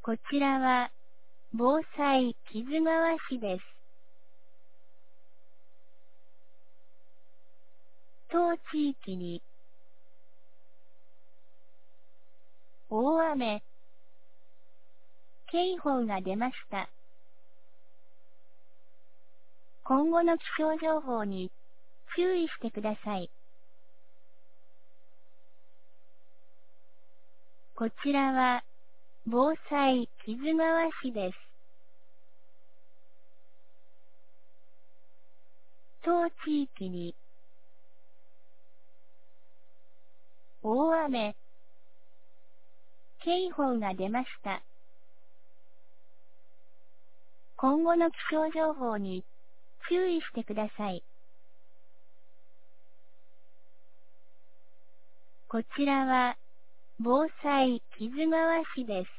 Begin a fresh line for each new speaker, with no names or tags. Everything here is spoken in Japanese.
こちらは、防災木津川市です。当地域に、大雨、警報が出ました。今後の気象情報に、注意してください。こちらは、防災木津川市です。当地域に、大雨、警報が出ました。今後の気象情報に、注意してください。こちらは、防災木津川市です。